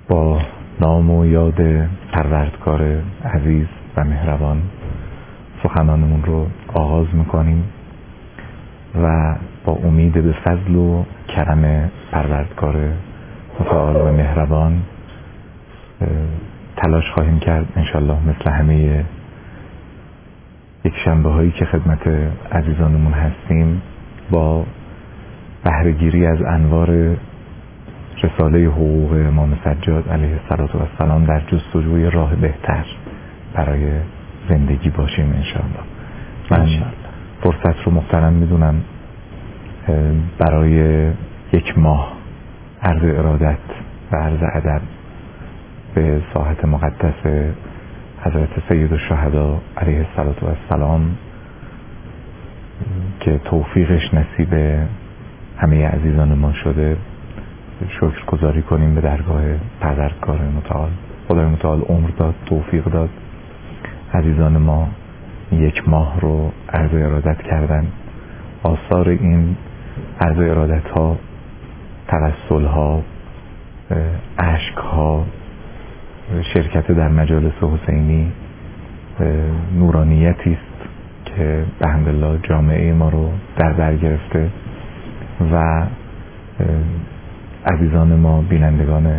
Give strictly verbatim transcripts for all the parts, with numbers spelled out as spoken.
با نام و یاد پروردگار عزیز و مهربان سخنانمون رو آغاز میکنیم و با امید به فضل و کرم پروردگار متعال و مهربان تلاش خواهیم کرد انشالله مثل همه یک شنبه هایی که خدمت عزیزانمون هستیم با بهره‌گیری از انوار رساله حقوق امام سجاد علیه السلام در جستجوی راه بهتر برای زندگی باشیم انشاءالله. من فرصت رو محترم میدونم برای یک ماه عرض ارادت و عرض ادب به ساحت مقدس حضرت سید الشهدا علیه السلام که توفیقش نصیب همه عزیزان ما شده شکر گزاری کنیم به درگاه پروردگار متعال. خدای متعال عمر داد، توفیق داد، عزیزان ما یک ماه رو عرض ارادت کردن. آثار این عرض ارادت ها، توسل ها، عشق ها، شرکت در مجالس حسینی نورانیتی است که به الحمدلله جامعه ما رو در بر گرفته و عزیزان ما، بینندگان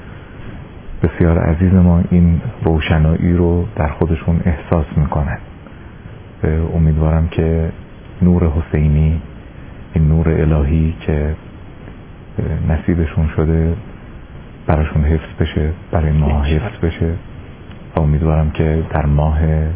بسیار عزیز ما این روشنایی رو در خودشون احساس میکنن. امیدوارم که نور حسینی، این نور الهی که نصیبشون شده براشون حفظ بشه، برای ما حفظ بشه و امیدوارم که در ماه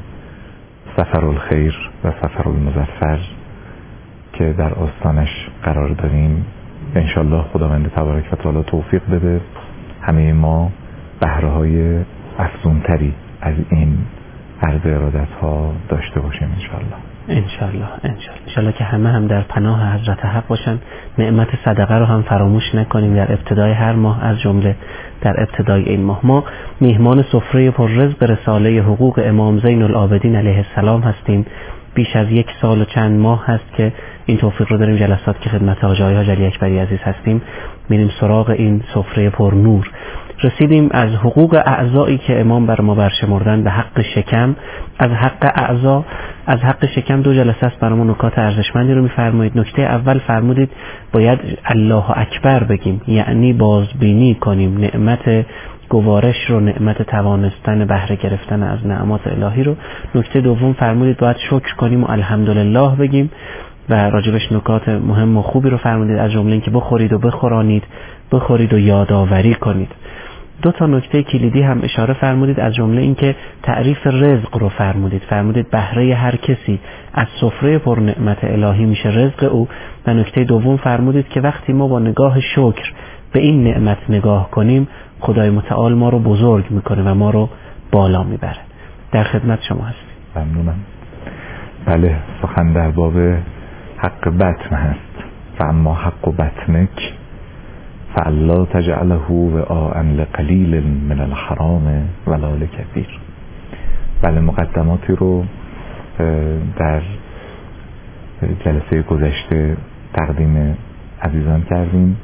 سفر الخیر و سفر المظفر که در آستانش قرار داریم انشالله خداوند تبارک و تعالی توفیق بده همه ما بهره های افزونتری از این عرض ارادت ها داشته باشیم انشالله. انشالله انشالله انشالله که همه هم در پناه حضرت حق باشن. نعمت صدقه رو هم فراموش نکنیم در ابتدای هر ماه، از جمله در ابتدای این ماه. ما میهمان سفره پررزق رساله حقوق امام زین العابدین علیه السلام هستیم. بیش از یک سال و چند ماه هست که این توفیق رو داریم جلسات که خدمت حاج آقای حاج علی اکبری عزیز هستیم میریم سراغ این سفره پر نور. رسیدیم از حقوق اعضایی که امام بر ما برشمردن به حق شکم. از حق اعضا، از حق شکم دو جلسه است برامون نکات ارزشمندی رو میفرمایید. نکته اول فرمودید باید الله اکبر بگیم، یعنی بازبینی کنیم نعمت گوارش رو، نعمت توانستن بهره گرفتن از نعمات الهی رو. نکته دوم فرمودید باید شکر کنیم و الحمدلله بگیم و راجبش نکات مهم و خوبی رو فرمودید، از جمله اینکه بخورید و بخورانید، بخورید و یادآوری کنید. دو تا نکته کلیدی هم اشاره فرمودید، از جمله اینکه تعریف رزق رو فرمودید. فرمودید بهره هر کسی از سفره پر نعمت الهی میشه رزق او. و نکته دوم فرمودید که وقتی ما با نگاه شکر به این نعمت نگاه کنیم خدای متعال ما رو بزرگ میکنه و ما رو بالا میبره. در خدمت شما هستیم. ممنونم. بله، سخن در باب حق بطن هست. فاما حق بطنک فالا تجعله وعاء لقلیل من الحرام ولا لکثیر. بله، مقدماتی رو در جلسه گذشته تقدیم عزیزان کردیم.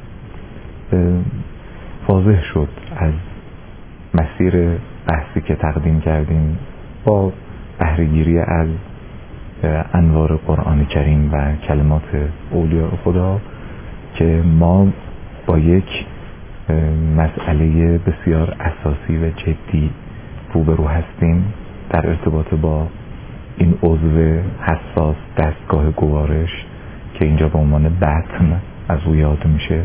واضح شد از مسیر بحثی که تقدیم کردیم با بهره‌گیری از انوار قرآن کریم و کلمات اولیاء خدا که ما با یک مسئله بسیار اساسی و جدی روبرو هستیم در ارتباط با این عضو حساس، دستگاه گوارش که اینجا به عنوان بطن از او یاد میشه،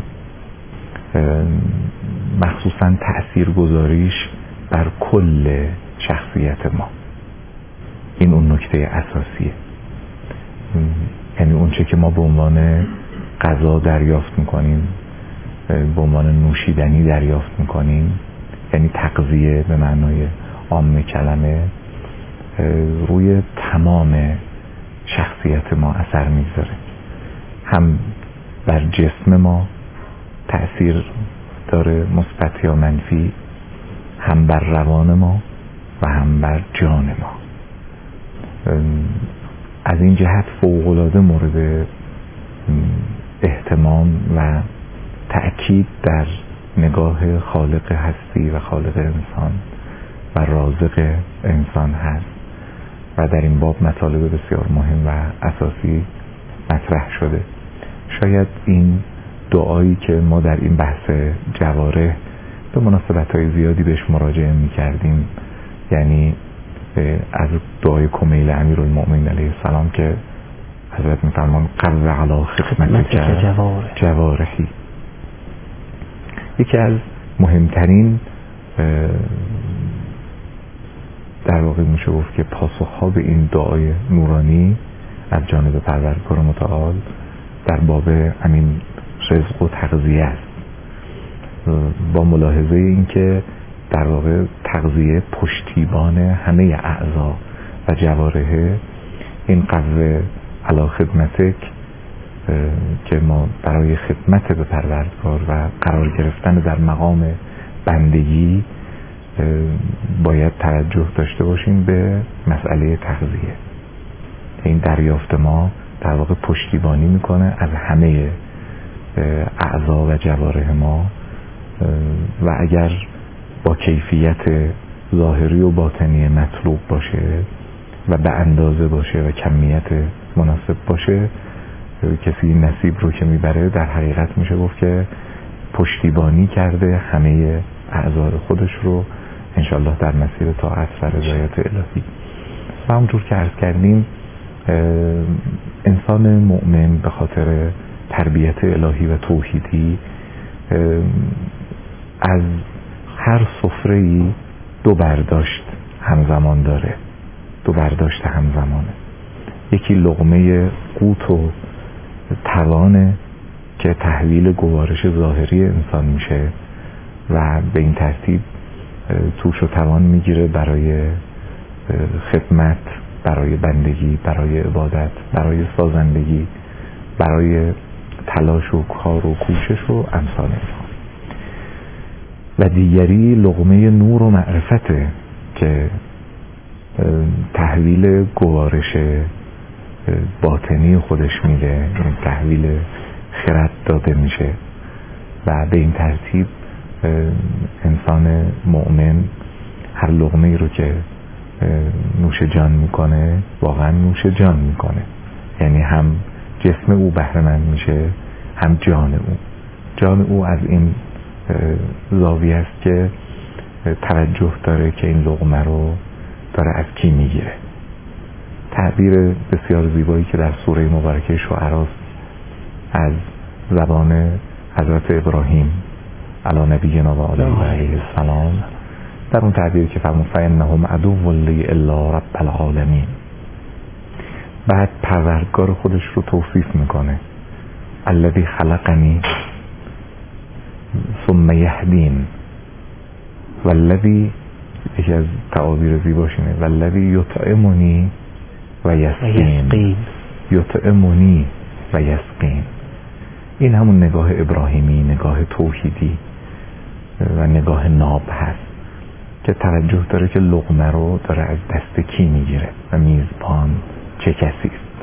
مخصوصا تأثیر گذاریش بر کل شخصیت ما. این اون نکته اساسیه، یعنی اون چه که ما به عنوان غذا دریافت میکنیم، به عنوان نوشیدنی دریافت میکنیم، یعنی تغذیه به معنای عام کلمه، روی تمام شخصیت ما اثر میذاره. هم بر جسم ما تأثیر داره مثبت یا منفی، هم بر روان ما و هم بر جان ما. از این جهت فوق‌العاده مورد اهتمام و تأکید در نگاه خالق هستی و خالق انسان و رازق انسان هست و در این باب مطالب بسیار مهم و اساسی مطرح شده. شاید این دعایی که ما در این بحث جواره به مناسبت‌های زیادی بهش مراجعه می‌کردیم، یعنی از دعای کمیل امیرالمؤمنین علیه السلام که حضرت می‌فرمان قرر علی خدمتک جوارحی، یکی از مهمترین در واقع میشه گفت که پاسخ‌ها به این دعای نورانی از جانب پروردگار متعال در باب همین رزق و تغذیه است، با ملاحظه این که در واقع تغذیه پشتیبان همه اعضا و جوارح این قوه علی خدمتک که ما برای خدمت به پروردگار و قرار گرفتن در مقام بندگی باید توجه داشته باشیم به مسئله تغذیه. این دریافت ما در واقع پشتیبانی میکنه از همه اعضا و جوارح ما و اگر با کیفیت ظاهری و باطنی مطلوب باشه و به اندازه باشه و کمیت مناسب باشه، کسی نصیب رو که میبره در حقیقت میشه گفت که پشتیبانی کرده همه اعضای خودش رو انشالله در مسیر طاعت و رضایت الهی. و همونجور که عرض کردیم انسان مؤمن به خاطر تربیت الهی و توحیدی از هر سفره‌ای دو برداشت همزمان داره، دو برداشت همزمانه. یکی لقمه قوت و توانه که تحویل گوارش ظاهری انسان میشه و به این ترتیب توش و توان میگیره برای خدمت، برای بندگی، برای عبادت، برای سازندگی، برای تلاش و کار و کوشش و امثال اینها. و دیگری لقمه نور و معرفته که تحویل گوارش باطنی خودش میده، تحویل خرد داده میشه و به این ترتیب انسان مؤمن هر لقمه ای رو که نوش جان میکنه واقعا نوش جان میکنه، یعنی هم جسم او بهره مند میشه هم جان او. جان او از این زاویه است که توجه داره که این لقمه رو داره از کی میگیره. تعبیر بسیار زیبایی که در سوره مبارکه شعراء از زبان حضرت ابراهیم علی نبینا و علیه السلام، در اون تعبیر که فرمود فإنهم عدو لی الا رب العالمین، بعد پروردگار خودش رو توصیف میکنه، الذی خلقنی ثم یهدین، والذی، یکی از تعابیر زیباش اینه، والذی یطعمنی و یسقین، یطعمنی و یسقین. این همون نگاه ابراهیمی، نگاه توحیدی و نگاه ناب هست که توجه داره که لقمه رو داره از دست کی میگیره و میزبان چه کسی است.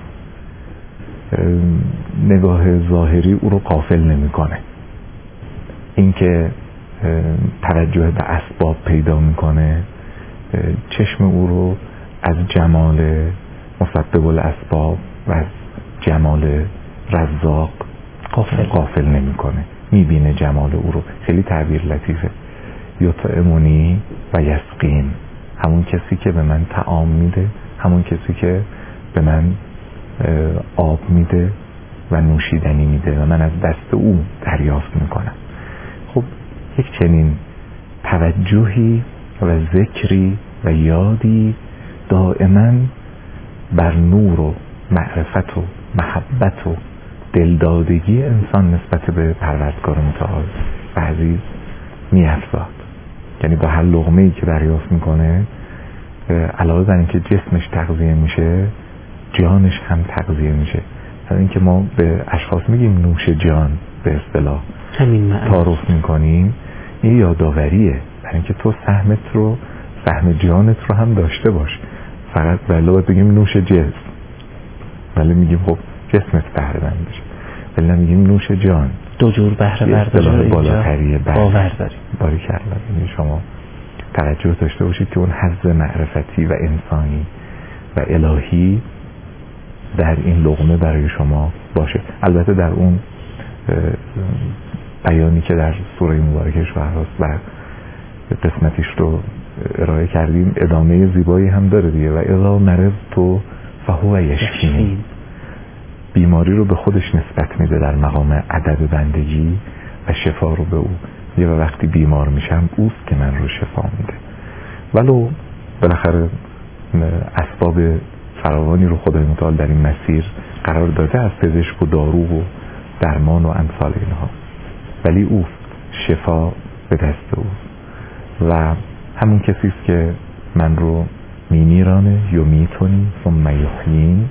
نگاه ظاهری او رو غافل نمیکنه. این که توجه به اسباب پیدا میکنه چشم او رو از جمال مسبب الاسباب و از جمال رزاق غافل, غافل نمیکنه، میبینه جمال او رو. خیلی تعبیر لطیفه، یطعمنی و یسقین، همون کسی که به من طعام میده، همون کسی که به من آب میده و نوشیدنی میده و من از دست او دریافت میکنم. خب یک چنین توجهی و ذکری و یادی دائما بر نور و معرفت و محبت و دلدادگی انسان نسبت به پروردگار متعال و عزیز می‌افزاد. یعنی با هر لقمه‌ای که دریافت میکنه علاوه بر اینکه جسمش تغذیه میشه جانش هم تغذیه میشه. مثلا اینکه ما به اشخاص میگیم نوش جان به اصطلاح تعارف میکنیم، این یاداوریه برای اینکه تو سهمت رو، سهم جانت رو هم داشته باش. فقط ولی باید بگیم نوش جسم، ولی میگیم خب جسمت بهره مند بشه. ولی نمیگیم نوش جان. دو جور بهره برداری رو بالاتری باور داریم. باریکلا. یعنی شما توجه داشته باشید که اون حظ معرفتی و انسانی و الهی در این لقمه برای شما باشه. البته در اون بیانی که در سوره مبارکه شعراست و قسمتیش رو ارائه کردیم ادامه زیبایی هم داره دیگه. و اذا مرضت فهو یشفین. بیماری رو به خودش نسبت میده در مقام عدد بندگی و شفا رو به او. یه وقتی بیمار میشم اوست که من رو شفا میده. ولو بالاخره اسباب فراوانی رو خدای متعال در این مسیر قرار داده از پزشک و دارو و درمان و امثال اینها، ولی اوست، شفا به دست اوست. و همون کسی است که من رو میمیرانه یمیتونی ثم یحیین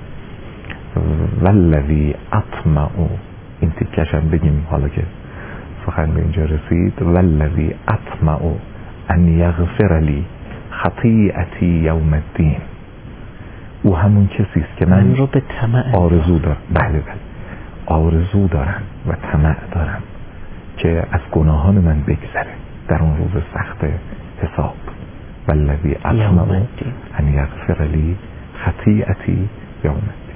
والذی اطمع. این تیکش هم بگیم حالا که سخن به اینجا رسید. والذی اطمع ان یغفر لی خطیئتی یوم الدین. او همون کسی است که من, من رو به طمع آرزو دارم. بله بله آرزو دارم و طمع دارم که از گناهان من بگذره در اون روز سخت حساب. والذی اطمع ان یغفر لی خطیئتی یوم الدین.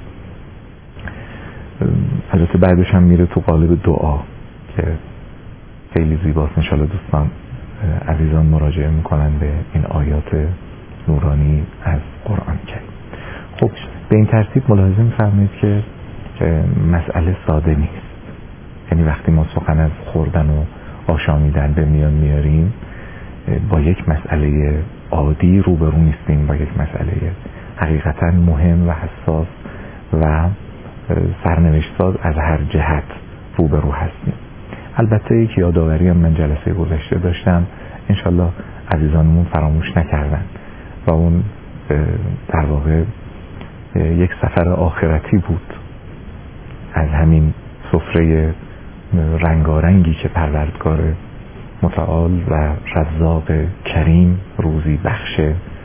البته بعدش هم میره تو قالب دعا که خیلی زیباست. انشالله دوستان عزیزان مراجعه میکنن به این آیات نورانی از قرآن کریم. خب به این ترتیب ملاحظه می‌فرمایید که مسئله ساده نیست. یعنی وقتی ما سخن از خوردن و آشامیدن به میان میاریم با یک مسئله عادی روبرو نیستیم، با یک مسئله حقیقتا مهم و حساس و سرنوشت‌ساز از هر جهت روبرو هستیم. البته یک یادآوری هم من جلسه گذشته داشتم، انشالله عزیزانمون فراموش نکردن و اون در واقع یک سفر آخرتی بود از همین سفره رنگارنگی که پروردگار متعال و رزاق کریم روزی بخش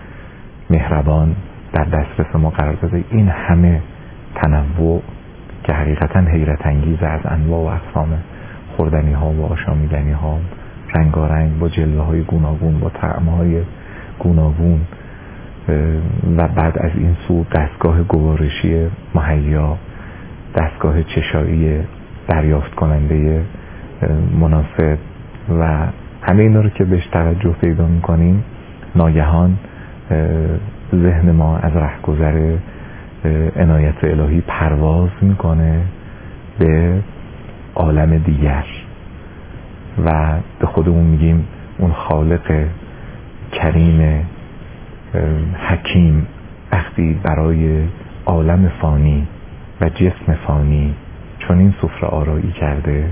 مهربان در دسترس ما قرار داده. این همه تنوع که حقیقتا حیرت انگیز از انواع و اقسام خوردنی ها و آشامیدنی ها رنگارنگ با جلوه های گوناگون با طعم های گوناگون و بعد از این سو دستگاه گوارشی مهیا، دستگاه چشایی دریافت کننده مناسب و همه اینا رو که بهش توجه پیدا میکنیم ناگهان ذهن ما از رهگذر عنایت الهی پرواز میکنه به عالم دیگر و به خودمون میگیم اون خالق کریم حکیم وقتی برای عالم فانی و جسم فانی چون این سفره آرایی کرده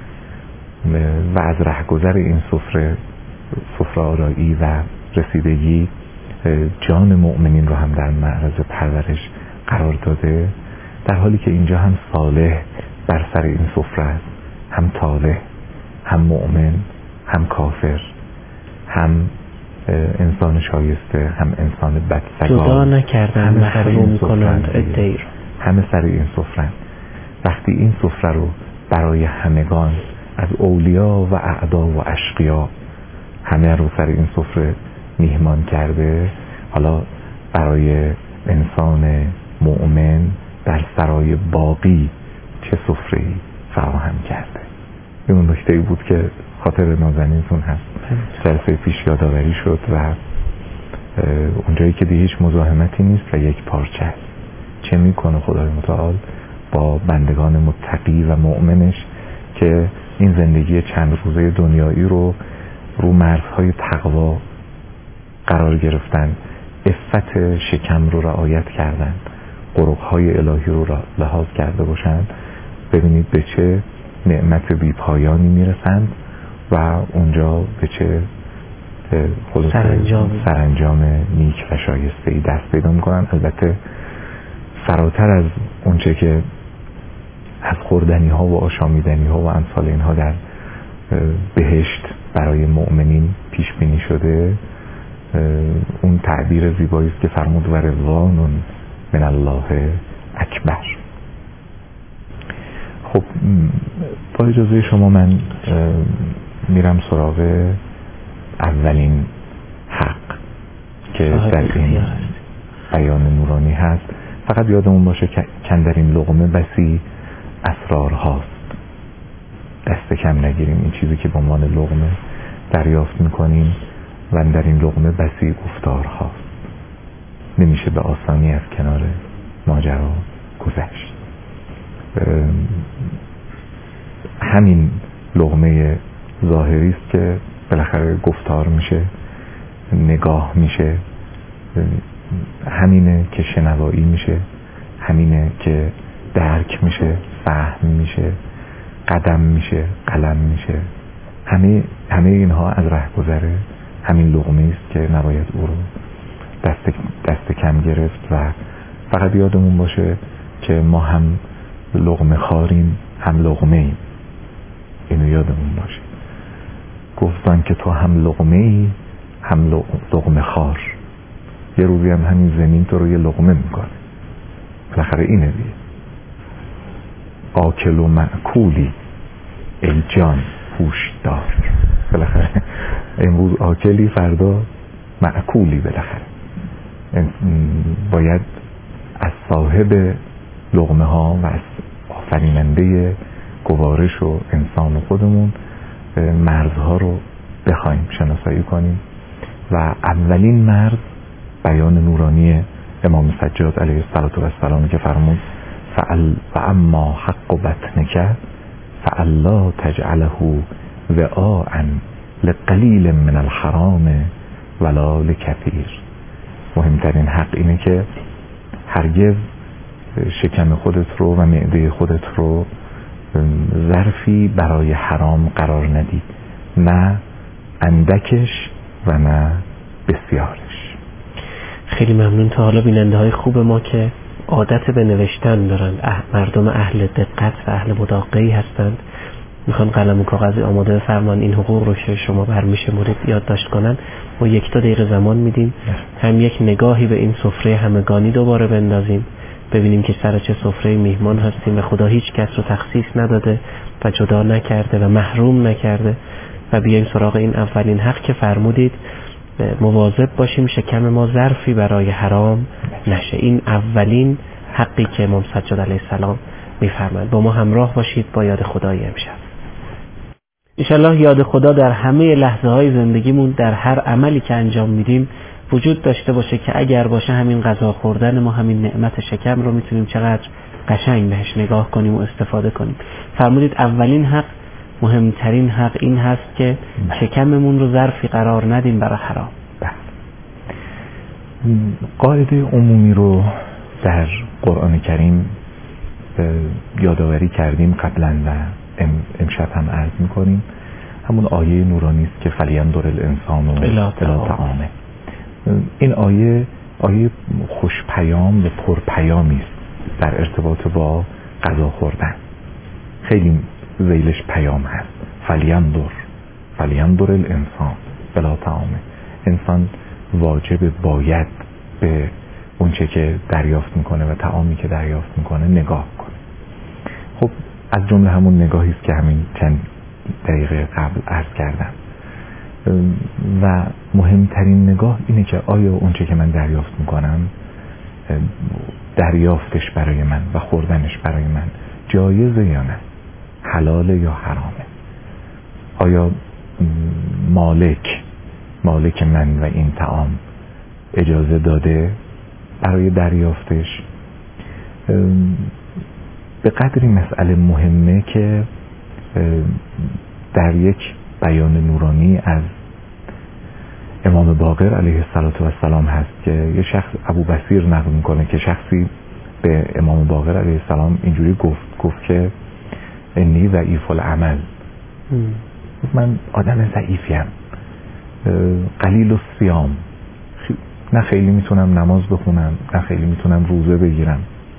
و از رهگذر این سفره سفره آرایی و رسیدگی جان مؤمنین رو هم در معرض پرورش قرار داده، در حالی که اینجا هم صالح بر سر این سفره است، هم طالح، هم مؤمن، هم کافر، هم انسان شایسته، هم انسان بدسگال، جدا نکردن محروم کنند ادعی رو. همه سر این سفره. وقتی این سفره رو برای همگان از اولیا و اعدا و اشقیا همه رو سر این سفره میهمان کرده، حالا برای انسان مؤمن در سرای باقی چه سفره‌ای فراهم کرده. این اون نکته‌ای بود که خاطر نازنینتون هست. جلسه پیش یادآوری شد و اونجایی که دیگه هیچ مزاحمتی نیست و یک پارچه است. چه میکنه خدای متعال با بندگان متقی و مؤمنش که این زندگی چند روزه دنیایی رو رو مرزهای تقوا قرار گرفتن، عفت شکم رو رعایت کردن، قربهای الهی رو لحاظ کرده باشن، ببینید به چه نعمت بی پایانی میرسند و اونجا به چه سرانجام سرانجام نیک و شایسته‌ای دست پیدا میکنن. البته فراتر از اونچه که از خوردنی ها و آشامیدنی ها و امثال اینها در بهشت برای مؤمنین پیش بینی شده، اون تعبیر زیبایی است که فرمود و رضوان من الله اکبر. خب با اجازه شما من میرم سراغ اولین حق که در این بیان نورانی هست. فقط یادمون باشه که کندرین لقمه بسی اسرار هاست، دست کم نگیریم این چیزی که به عنوان لقمه دریافت میکنیم و در این لقمه بسی گفتار هاست. نمیشه به آسانی از کنار ماجرا گذشت. همین لقمه ظاهری است که بالاخره گفتار میشه، نگاه میشه، همینه که شنوایی میشه، همینه که درک میشه، فهم میشه، قدم میشه، قلم میشه. همه همه اینها از رهگذر همین لقمه است که نباید او رو دست دست کم گرفت و فقط یادمون باشه که ما هم لقمه خاریم هم لقمه ایم. اینو یادمون باشه. گفتن که تو هم لقمه ای هم لقمه خار. یه روزی هم همین زمین تو رو یه لقمه میکنه. بالاخره اینه دیگه. آکل و معکولی ای جان هوش دار. بالاخره امروز آکلی فردا معکولی. بالاخره باید از صاحب لقمه ها و از آفریننده گوارش و انسان خودمون مرزها رو بخوایم شناسایی کنیم و اولین مرز بیان نورانی امام سجاد علیه السلام که فرمود فعل و اما حق بطنک فعلا تجعله وعاء لقلیل من الحرام ولا لکثیر. مهمترین حق اینه که هرگز شکم خودت رو و معده خودت رو ظرفی برای حرام قرار ندی، نه اندکش و نه بسیارش. خیلی ممنون. تا حالا بیننده های خوب ما که عادت به نوشتن دارن، مردم اهل دقت و اهل مداقعی هستند، میخوان قلم و کاغذی آماده بفرمان این حقوق رو که شما برمیشه مورد یادداشت کنن. ما یک تا دقیقه زمان میدیم، هم یک نگاهی به این سفره همگانی دوباره بندازیم، ببینیم که سر چه سفره میهمان هستیم و خدا هیچ کس رو تخصیص نداده و جدا نکرده و محروم نکرده و بیایم سراغ این اولین حق که فرمودید مواظب باشیم شکم ما ظرفی برای حرام نشه. این اولین حقی که امام سجاد علیه السلام میفرمایند. با ما همراه باشید با یاد خدای امشب. انشالله یاد خدا در همه لحظه های زندگیمون، در هر عملی که انجام میدیم وجود داشته باشه که اگر باشه همین غذا خوردن ما، همین نعمت شکم رو میتونیم چقدر قشنگ بهش نگاه کنیم و استفاده کنیم. فرمودید اولین حق، مهمترین حق این هست که شکممون رو ظرفی قرار ندیم برای حرام. قاعده عمومی رو در قرآن کریم یادآوری کردیم قبلا و امشب هم عرض میکنیم. همون آیه نورانی است که فلینظر الانسان الی طعامه. این آیه آیه خوش پیام و پر پیامی است در ارتباط با غذا خوردن. خیلی ذیلش پیام هست. فلینظر فلینظر الانسان الی طعامه. انسان واجب باید به اونچه که دریافت میکنه و طعامی که دریافت میکنه نگاه کنه. خب از جمله همون نگاهی است که همین چند دقیقه قبل عرض کردم و مهمترین نگاه اینه که آیا اونچه که من دریافت میکنم دریافتش برای من و خوردنش برای من جایزه یا نه، حلاله یا حرامه. آیا مالک مالک من و این طعام اجازه داده برای دریافتش؟ به قدری مسئله مهمه که در یک بیان نورانی از امام باقر علیه السلام هست که یه شخص، ابو بصیر نقل میکنه که شخصی به امام باقر علیه السلام اینجوری گفت گفت که انی ضعیف العمل، من آدم ضعیفیم، قلیل الصیام، نه خیلی میتونم نماز بخونم نه خیلی میتونم روزه بگیرم،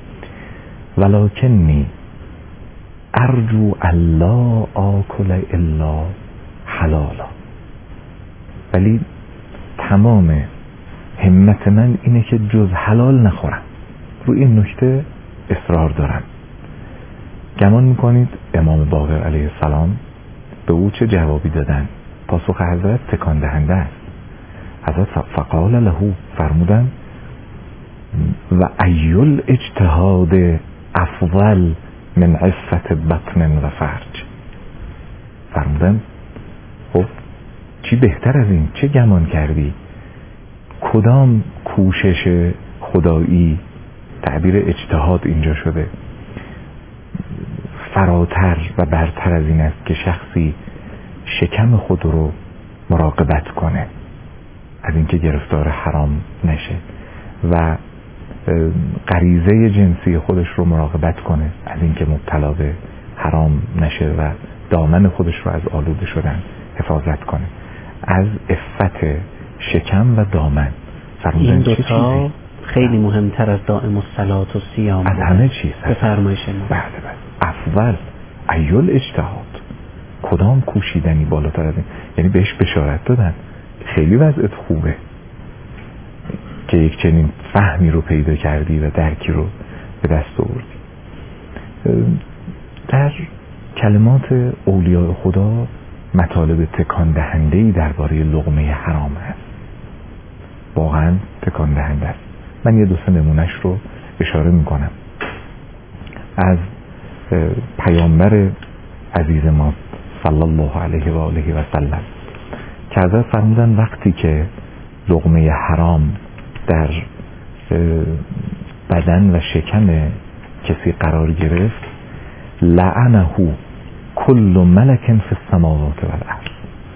ولکنی ارجو الا آکل الا حلالا، ولی تمام همت من اینه که جز حلال نخورم. رو این نکته اصرار دارم. گمان میکنید امام باقر علیه السلام به او چه جوابی دادن؟ پاسخ حضرت تکان دهنده است. حضرت فقال له، فرمودن و ایل اجتهاد افضل من عفت بطن و فرج. فرمودن خب چی بهتر از این؟ چه گمان کردی؟ کدام کوشش خدایی، تعبیر اجتهاد اینجا شده، فراتر و برتر از این است که شخصی شکم خود رو مراقبت کنه از اینکه گرفتار حرام نشه و غریزه جنسی خودش رو مراقبت کنه از اینکه مبتلا به حرام نشه و دامن خودش رو از آلوده شدن حفاظت کنه. از عفت شکم و دامن این دوتا خیلی مهمتر از دائم الصلاة و صیام از همه چیز. به فرمایش ما بله بله. افضل ایل اجتهاد، کدام کوشیدنی بالاتر از این؟ یعنی بهش بشارت دادن خیلی وضعت خوبه که یک چنین فهمی رو پیدا کردی و درکی رو به دست آوردی. در کلمات اولیاء خدا مطالب تکان دهنده‌ای درباره لقمه حرام هست، واقعا تکان دهنده است. من یه دو سه نمونش رو اشاره میکنم از پیامبر عزیز ما صلی الله علیه و آله و سلم که حضرت فرمودن وقتی که لقمه حرام در بدن و شکم کسی قرار گرفت، لعنه کل ملک فی السماوات و الارض،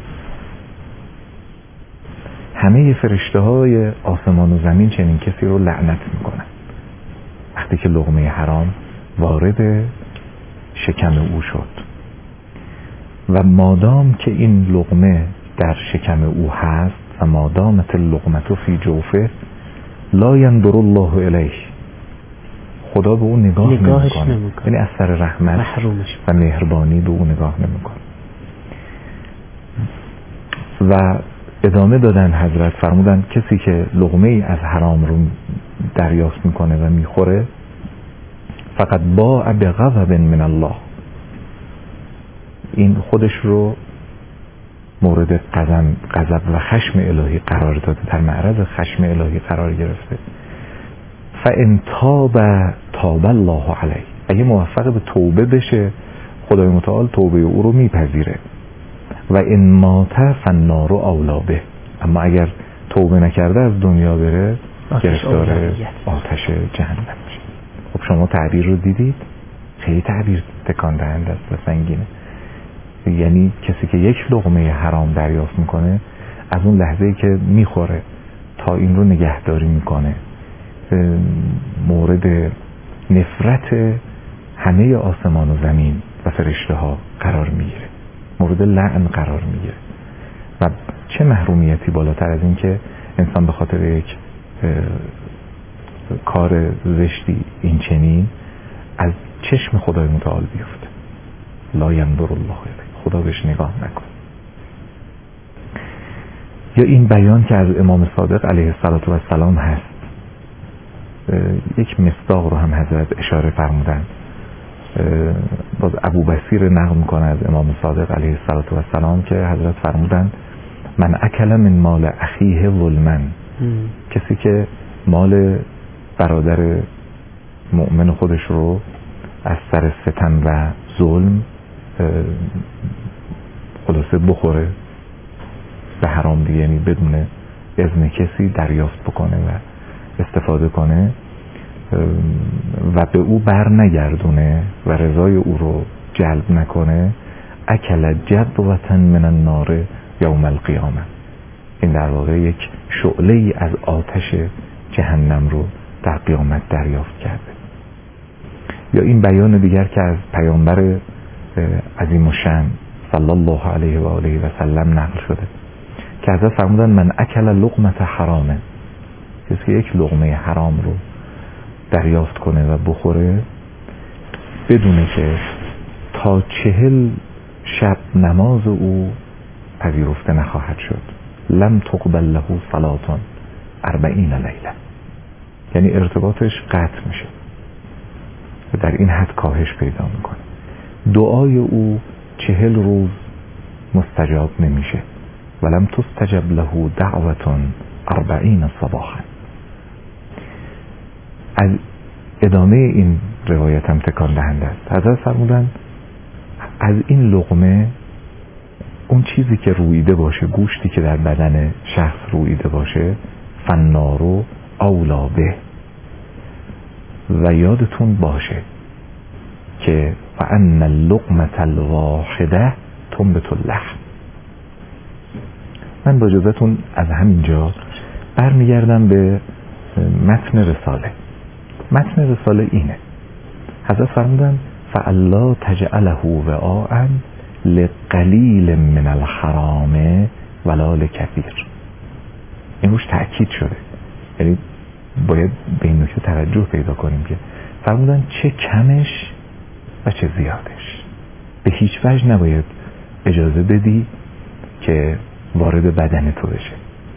همه فرشته های آسمان و زمین چنین کسی رو لعنت میکنن وقتی که لقمه حرام وارد شکم او شد. و مادام که این لقمه در شکم او هست و مادامت اللقمه فی جوفه لا ینظر الله الیه، خدا به اون نگاه نمیکنه، یعنی از سر رحمت محرومش و مهربانی به اون نگاه نمیکنه. و ادامه دادن حضرت فرمودن کسی که لقمه ای از حرام رو دریافت میکنه و میخوره فقط باء بغضب من الله، این خودش رو مورد غضب و خشم الهی قرار داده، در معرض خشم الهی قرار گرفته. فان تاب تاب الله علیه، اگه موفق به توبه بشه خدای متعال توبه او رو میپذیره. و ان مات فالنار اولی به، اما اگر توبه نکرده از دنیا بره گرفتار آتش جهنم میشه. خب شما تعبیر رو دیدید، خیلی تعبیر تکان دهنده است و سنگینه. یعنی کسی که یک لقمه حرام دریافت میکنه از اون لحظه‌ای که میخوره تا این رو نگهداری میکنه مورد نفرت همه آسمان و زمین و فرشته ها قرار میگیره، مورد لعن قرار میگیره. و چه محرومیتی بالاتر از این که انسان به خاطر یک کار زشتی این چنین از چشم خدای متعال بیفته. لا ینظر الله الیه، خدا بهش نگاه نکن. یا این بیان که از امام صادق علیه السلام هست، یک مصداق رو هم حضرت اشاره فرمودن، باز ابو بصیر نقل میکنه از امام صادق علیه السلام که حضرت فرمودن من اکل من مال اخیه ظلما، کسی که مال برادر مؤمن خودش رو از سر ستم و ظلم خلاصه بخوره به حرام دیگه، یعنی بدون اذن کسی دریافت بکنه و استفاده کنه و به او بر نگردونه و رضای او رو جلب نکنه، اکل جبوة من النار یوم القیامه، این در واقع یک شعله ای از آتش جهنم رو در قیامت دریافت کرده. یا این بیان دیگر که از پیامبر عظیم الشأن صلی الله علیه و آله و سلم نقل شده که حضرت فرمودن من اکل لقمه حرامه، کسی که یک لقمه حرام رو دریافت کنه و بخوره بدونه که تا چهل شب نماز او پذیرفته نخواهد شد. لم تقبل له صلاة اربعین لیله، یعنی ارتباطش قطع میشه و در این حد کاهش پیدا میکنه. دعای او چهل روز مستجاب نمیشه. ولم تستجب له دعوة اربعین صباحا. از ادامه این روایت هم تکان دهنده است. حضرت فرمودن از این لقمه اون چیزی که رویده باشه، گوشتی که در بدن شخص رویده باشه، فنارو اولا به. و یادتون باشه که فان اللقمة الواحده تنبت اللحم. من با اجازهتون از همینجا برمیگردم به متن رساله. متن رساله اینه: حضرت فرمودن فالا تجعله وعاء لقلیل من الحرام ولا لکثیر. این روش تأکید شده، یعنی باید به این نکته توجه پیدا کنیم که فرمودن چه کمش و چه زیادش. به هیچ وجه نباید اجازه بدی که وارد بدن تو بشه.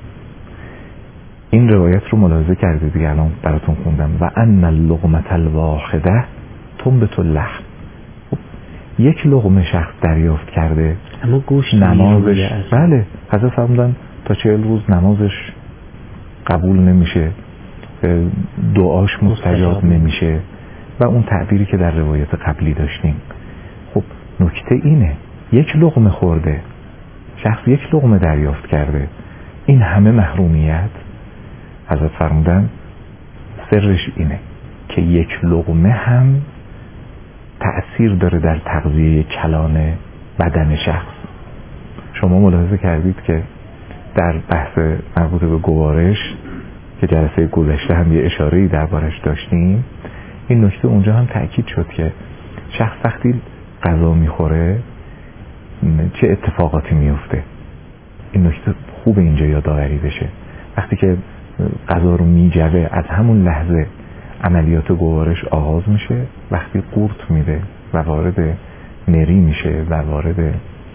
این روایت رو ملاحظه کرده دیگه، الان براتون خوندم. و ان اللقمة الواحده تنبت اللحم. یک لقمه شخص دریافت کرده اما گوشت نمازش، بله، حضرت فرمودن تا چهل روز نمازش قبول نمیشه، دعاش مستجاب نمیشه و اون تعبیری که در روایت قبلی داشتیم. خب نکته اینه، یک لقمه خورده شخص، یک لقمه دریافت کرده، این همه محرومیت. حضرت فرمودن سرش اینه که یک لقمه هم تأثیر داره در تغذیه کلان بدن شخص. شما ملاحظه کردید که در بحث مربوط به گوارش که جلسه گذشته هم یه اشاره‌ای دربارش داشتیم، این نکته اونجا هم تأکید شد که شخص وقتی غذا میخوره چه اتفاقاتی میفته. این نکته خوب اینجا یادآوری بشه. وقتی که غذا رو میجوه، از همون لحظه عملیات گوارش آغاز میشه. وقتی قورت میده و وارد نری میشه و وارد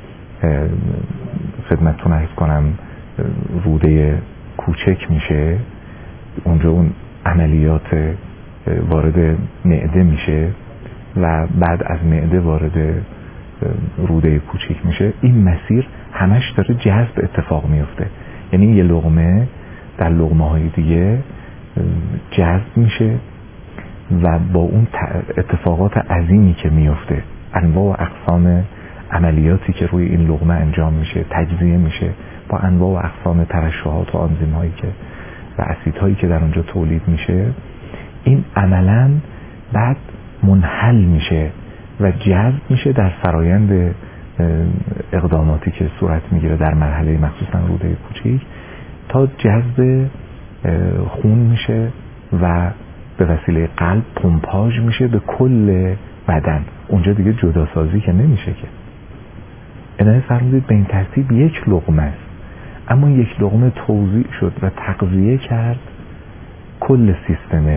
خدمتتون عرض کنم روده کوچک میشه، اونجا اون عملیات وارد معده میشه و بعد از معده وارد روده کوچک میشه. این مسیر همش داره جذب اتفاق میفته، یعنی یه لقمه در لقمه های دیگه جذب میشه و با اون اتفاقات عظیمی که میفته، انواع و اقسام عملیاتی که روی این لقمه انجام میشه، تجزیه میشه با انواع و اقسام ترشحات و آنزیم هایی که و اسیدهایی که در اونجا تولید میشه، این عملاً بعد منحل میشه و جذب میشه در فرایند اقداماتی که صورت میگیره در مرحله مخصوصا روده کوچیک، تا جذب خون میشه و به وسیله قلب پمپاژ میشه به کل بدن. اونجا دیگه جداسازی که نمیشه که. عنایت فرمودید به این ترتیب یک لقمه است، اما یک لقمه توزیع شد و تغذیه کرد کل سیستم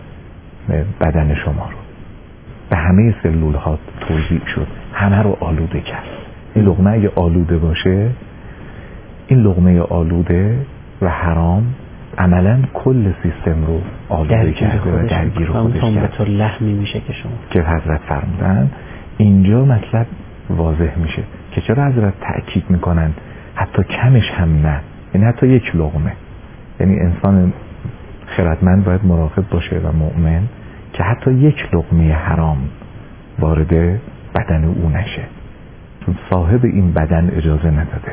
بدن شما رو، به همه سلول ها توزیع شد، همه رو آلوده کرد. این لقمه اگه آلوده باشه، این لقمه آلوده و حرام عملا کل سیستم رو آلوده کرده و درگیر خودش کرد. تنبت لحمی میشه که شما که حضرت فرمودن اینجا مطلب واضح میشه که چرا حضرت تأکید میکنن حتی کمش هم نه، یعنی حتی یک لقمه. یعنی انسان خردمند باید مراقب باشه و مؤمن که حتی یک لقمه حرام وارد بدن او نشه، چون صاحب این بدن اجازه نداده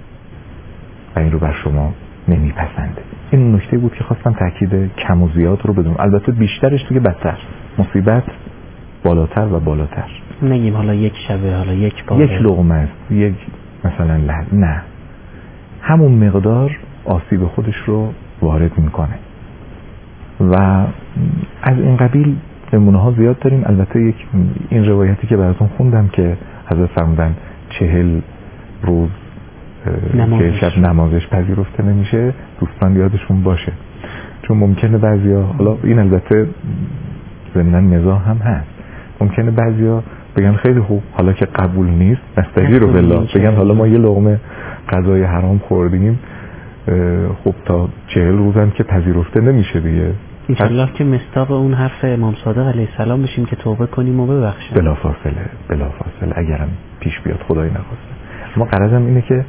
و این رو بر شما نمیپسنده. این نکته بود که خواستم تاکید کم و زیاد رو بدونم. البته بیشترش دیگه بدتر، مصیبت بالاتر و بالاتر. نگیم حالا یک شبه، حالا یک بار، یک لقمه است، یک مثلا لحظه، نه، همون مقدار آسیب خودش رو وارد میکنه و از این قبیل نمونه ها زیاد داریم. البته یک این روایتی که براتون خوندم که حضرت فرمودن چهل روز که شب نمازش پذیرفته نمیشه، دوستان یادشون باشه، چون ممکنه بعضیا، حالا این البته ضمن مزاح هم هست، ممکنه بعضیا بگن خیلی خوب حالا که قبول نیست نستجیروا بالله، بگن حالا ما یه لقمه غذای حرام خوردیم، خب تا چهل روزم که پذیرفته نمیشه دیگه، انشالله که مصداق اون حرف امام صادق علیه السلام بشیم که توبه کنیم و ببخشیم. بلافاصله بلافاصله اگرم پیش بیاد خدای نخواسته. اما غرضم اینه که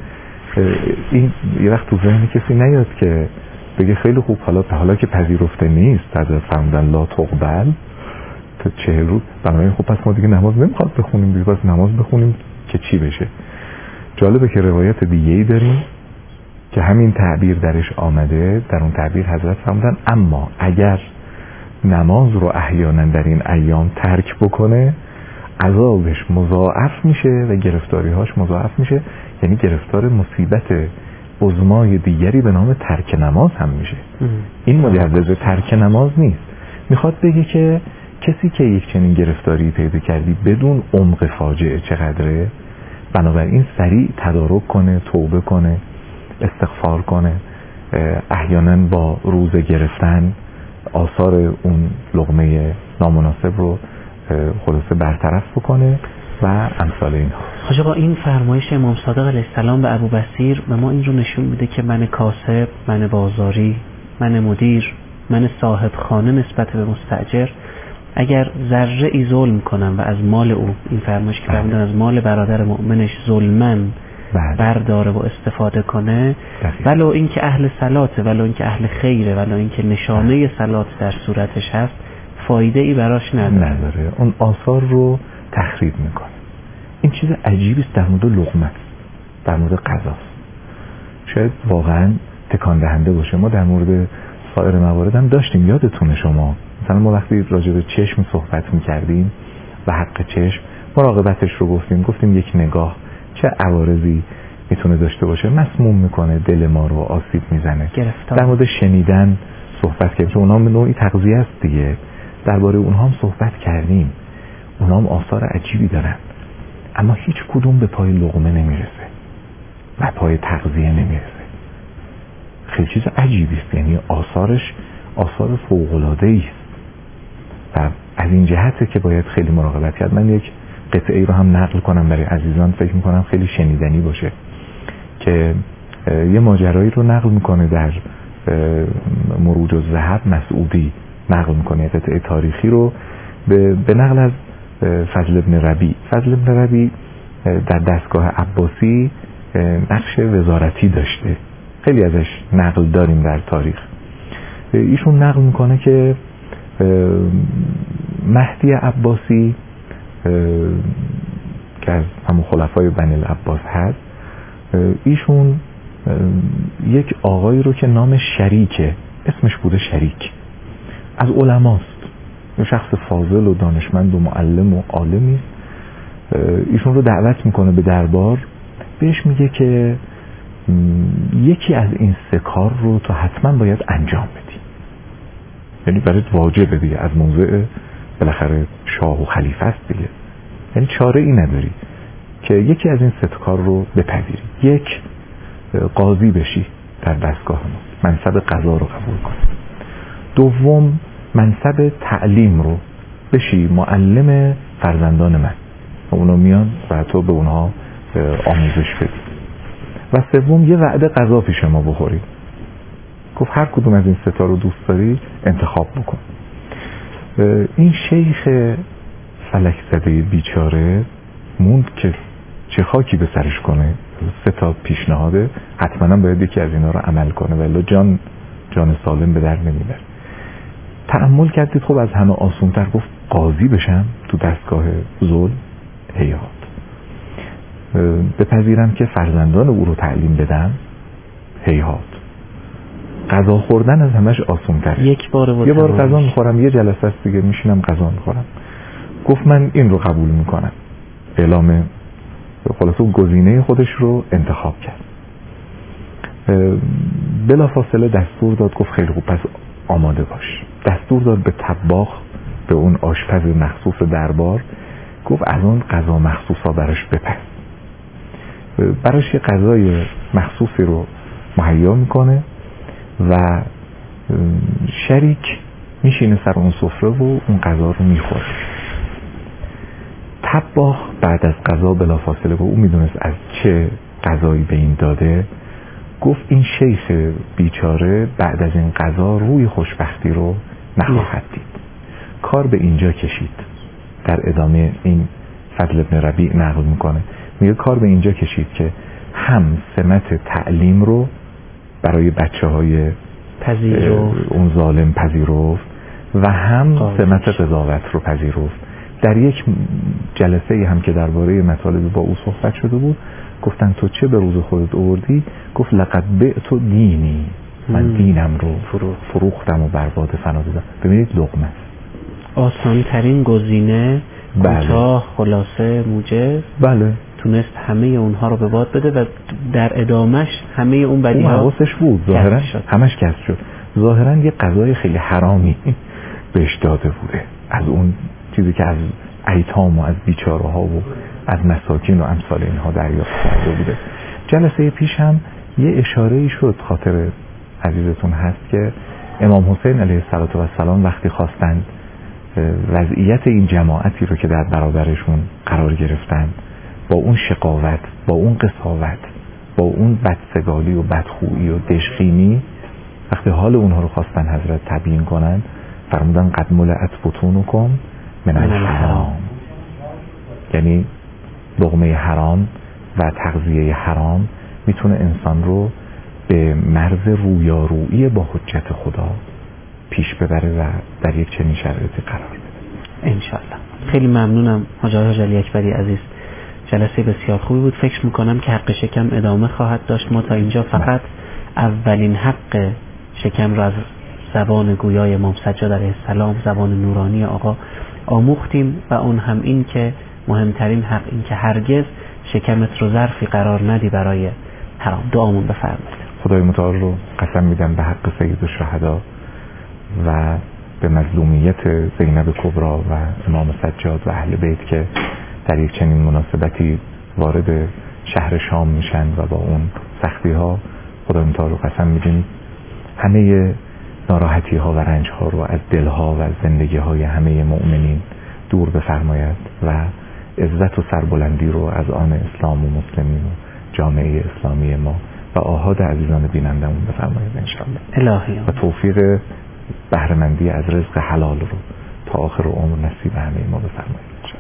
این یه وقت تو ذهن کسی نیاد که بگه خیلی خوب حالا حالا که پذیرفته نیست از فرمودن لا تقبل تا چهل روز، بنابراین خب پس ما دیگه نماز نمیخواد بخونیم، دیگه پس نماز بخونیم که چی بشه. جالبه که روایت دیگه‌ای داریم که همین تعبیر درش آمده. در اون تعبیر حضرت فرمودن اما اگر نماز رو احیانا در این ایام ترک بکنه عذابش مضاعف میشه و گرفتاری‌هاش مضاعف میشه، یعنی گرفتار مصیبت عظمای دیگری به نام ترک نماز هم میشه. این مجوز ترک نماز نیست، میخواد بگه که کسی که یک چنین گرفتاری پیدا کردی بدون عمق فاجعه چقدره، بنابراین سریع تدارک کنه، توبه کنه، استغفار کنه، احیانا با روزه گرفتن آثار اون لقمه نامناسب رو خلاصه برطرف بکنه و امثال اینها. حاجا با این فرمایش امام صادق علیه السلام به ابوبصیر به ما این رو نشون میده که من کاسب، من بازاری، من مدیر، من صاحب خانه نسبت به مستاجر اگر ذره ای ظلم کنم و از مال او، این فرمایش که فرمودن از مال برادر مؤمنش ظلمن برداره و استفاده کنه، ولو اینکه اهل صلاته، ولو اینکه اهل خیره، ولو اینکه نشانه صلات در صورتش هست، فایده ای براش نداره. نداره اون آثار رو تخریب میکنه. این چیز عجیبی است در مورد لقمه، در مورد غذاست، شاید واقعا تکان دهنده باشه. ما در مورد سایر موارد هم داشتیم، یادتونه شما مثلا ما وقتی راجع به چشم صحبت میکردیم و حق چشم مراقبتش رو گفتیم، گفتیم یک نگاه چه عوارضی میتونه داشته باشه، مسموم میکنه دل ما رو، آسیب میزنه. در مورد شنیدن صحبت کردیم که اونها به نوعی تغذیه است دیگه، درباره اونها هم صحبت کردیم. اونها هم آثار عجیبی دارن اما هیچ کدوم به پای لقمه نمیرسه و پای تغذیه نمیرسه. خیلی چیز عجیبی است، یعنی آثارش آثار فوق‌العاده‌ای است و از این جهته که باید خیلی مراقبت کرد. من یک قطعه ای رو هم نقل کنم برای عزیزان، فکر میکنم خیلی شنیدنی باشه، که یه ماجرایی رو نقل میکنه در مروج الذهب، مسعودی نقل میکنه قطعه تاریخی رو به, به نقل از فضل ابن ربیع. فضل ابن ربیع در دستگاه عباسی نقش وزارتی داشته، خیلی ازش نقل داریم در تاریخ. ایشون نقل میکنه که مهدی عباسی که از همون خلفای بنی العباس هست، ایشون یک آقایی رو که نام شریکه، اسمش بوده شریک، از علماست، یه شخص فاضل و دانشمند و معلم و عالمی است، ایشون رو دعوت میکنه به دربار، بهش میگه که یکی از این سه کار رو تو حتما باید انجام بدی، یعنی برات واجبه دیگه، از موضع بالاخره شاه و خلیفه است دیگه، یعنی چاره ای نداری که یکی از این سه کار رو بپذیری. یک، قاضی بشی در دستگاه ما، منصب قضا رو قبول کنی. دوم، منصب تعلیم رو بشی، معلم فرزندان من و اونا میان و تو به اونها آموزش بدی. و سوم، یه وعده غذا پیش ما بخوری. گفت هر کدوم از این سه تا رو دوست داری انتخاب بکن. این شیخ فلک زده بیچاره موند که چه خاکی به سرش کنه، سه تا پیشنهاده حتما باید یکی از اینا رو عمل کنه ولی جان جان سالم به در نمیبره. تأمل کردید، خب از همه آسونتر گفت قاضی بشم تو دستگاه ظلم، هیهات. بپذیرم که فرزندان او رو تعلیم بدم، هیهات. غذا خوردن از همش آسونتره، یک بار یه بار غذا میخورم، یه جلسه است دیگه میشینم غذا میخورم. گفت من این رو قبول میکنم، اعلام خلاصه گزینه خودش رو انتخاب کرد. بلافاصله دستور داد، گفت خیلی خوب پس آماده باش. دستور داد به طباخ، به اون آشپز مخصوص دربار، گفت از اون غذا مخصوصا براش بپز. براش یه غذای مخصوصی رو مهیا میکنه و شریک میشینه سر اون سفره و اون غذا رو میخوره. طباخ بعد از غذا بلافاصله، و او میدونست از چه غذایی به این داده، گفت این شیخ بیچاره بعد از این غذا روی خوشبختی رو نخواهد دید. کار به اینجا کشید. در ادامه این فضل ابن ربیع نقل میکنه، میگه کار به اینجا کشید که هم سمت تعلیم رو برای بچه های اون ظالم پذیرفت و هم سمت قضاوت رو پذیرفت. در یک جلسه هم که درباره مطالب با او صحبت شده بود، گفتن تو چه به روز خودت آوردی؟ گفت لقد بعت دینی، من دینم رو فروختم و برباد فنا دادم. ببینید لقمه است، آسان ترین گزینه، کوتاه، خلاصه، موجز. بله، تونست همه اونها رو به باد بده و در ادامش همه اون بدیها اون حواسش بود، ظاهرا همش کسب شد. ظاهرا یه غذای خیلی حرامی بهش داده بوده، از اون چیزی که از ایتام و از بیچاره ها و از مساکین و امثال اینها دریافت کرده بوده. جلسه پیش هم یه اشاره‌ای شد، خاطر عزیزتون هست که امام حسین علیه السلام وقتی خواستند وضعیت این جماعتی رو که در برابرشون قرار گرفتن، با اون شقاوت، با اون قساوت، با اون بدسگالی و بدخویی و دژخیمی، وقتی حال اونها رو خواستن حضرت تبیین کنن، فرمودن قد ملأت بطونکم من الحرام، یعنی لقمه حرام و تغذیه حرام میتونه انسان رو به مرز رویارویی با حجت خدا پیش ببره و در یک چنین شرایطی قرار بده انشالله. خیلی ممنونم حاج حاج علی اکبری عزیز، جلسه بسیار خوبی بود. فکر میکنم که حق شکم ادامه خواهد داشت. ما تا اینجا فقط اولین حق شکم را از زبان گویای امام سجاد علیه السلام، زبان نورانی آقا آموختیم و اون هم این که مهمترین حق این که هرگز شکمت رو ظرفی قرار ندی برای حرام. دعامون بفرمایید. خدای متعال رو قسم میدم به حق سید الشهدا و به مظلومیت زینب کبرا و امام سجاد و اهل بیت که در یک چنین مناسبتی وارد شهر شام میشن و با اون سختی ها، خدای متعال رو قسم میدیم همه ناراحتی ها و رنج ها رو از دل ها و زندگی های همه مؤمنین دور بفرماید و عزت و سربلندی رو از آن اسلام و مسلمین و جامعه اسلامی ما و آحاد عزیزان بینندمون بفرماید انشاءالله. الهی و توفیق بهره‌مندی از رزق حلال رو تا آخر عمر نصیب همه ما بفرمایید.